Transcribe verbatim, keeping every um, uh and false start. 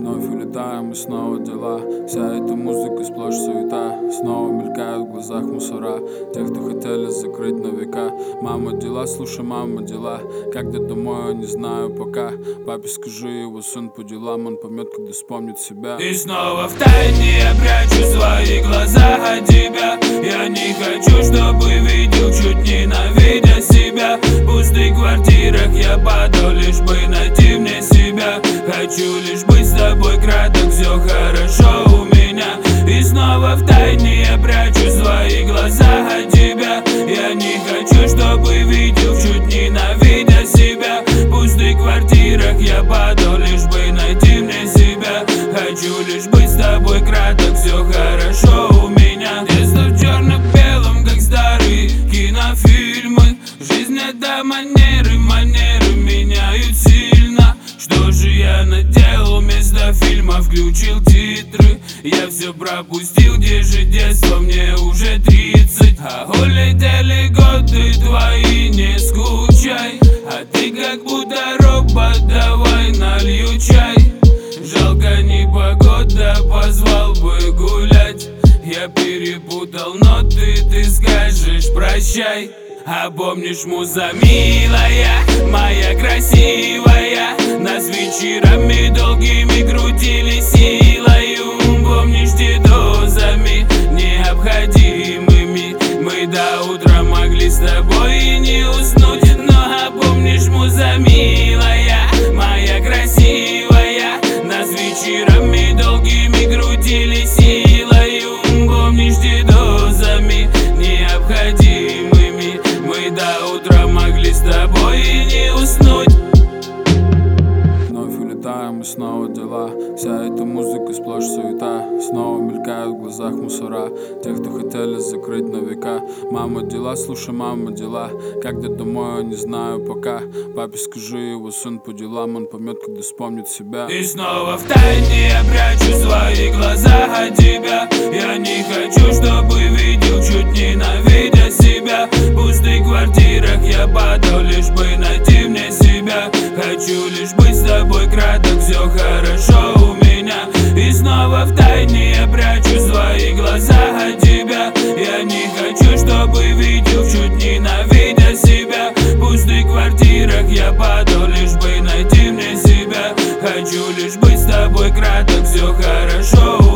Вновь улетаем и снова дела. Вся эта музыка сплошь суета. Снова мелькают в глазах мусора тех, кто хотели закрыть на века. Мама, дела, слушай, мама, дела. Как ты домой, я не знаю пока. Папе скажи, его сын по делам. Он поймет, когда вспомнит себя. И снова втайне я прячу свои глаза от тебя. Я не хочу, чтобы видел, чуть ненавидя себя. В пустых квартирах я падал, лишь бы найти мне себя. Хочу лишь быть с тобой краток, все хорошо у меня. И снова втайне я прячу свои глаза от тебя. Я не хочу, чтобы видел, чуть ненавидя себя. В пустых квартирах я падал, лишь бы найти мне себя. Хочу лишь быть с тобой краток, все хорошо у меня. Детство в черно-белом, как старые кинофильмы. Жизнь это манеры, манеры меняют сильно. Что же я наделал, вместо фильма включил титры. Я все пропустил, где же детство, мне уже тридцать. А улетели годы твои, не скучай. А ты как будто робот, давай налью чай. Жалко непогода, позвал бы гулять. Я перепутал ноты, ты скажешь прощай. А помнишь, муза милая, моя красивая, нас вечерами долгими крутили силою. Помнишь, те дозами необходимыми мы до утра могли с тобой и не уснуть. Но а помнишь, муза милая, моя красивая, нас вечерами долгими крутили силою. Помнишь, те дозами необходимыми мы до утра могли с тобой и не уснуть. Вновь улетаем и снова дела. Вся эта музыка сплошь суета. Снова мелькают в глазах мусора тех, кто хотели закрыть на века. Мама, дела, слушай, мама, дела. Как ты домой, я не знаю пока. Папе скажи, его сын по делам. Он поймет, когда вспомнит себя. И снова втайне я прячу свои глаза от тебя. Я не хочу, чтобы видел, чуть ненавидя себя. В пустых квартирах я падал, лишь бы найти мне себя. Хочу лишь быть с тобой краток, все хорошо у меня. И снова втайне я прячу свои глаза от тебя. Я не хочу, чтобы видел, чуть ненавидя себя. В пустых квартирах я падал, лишь бы найти мне себя. Хочу лишь быть с тобой краток, все хорошо.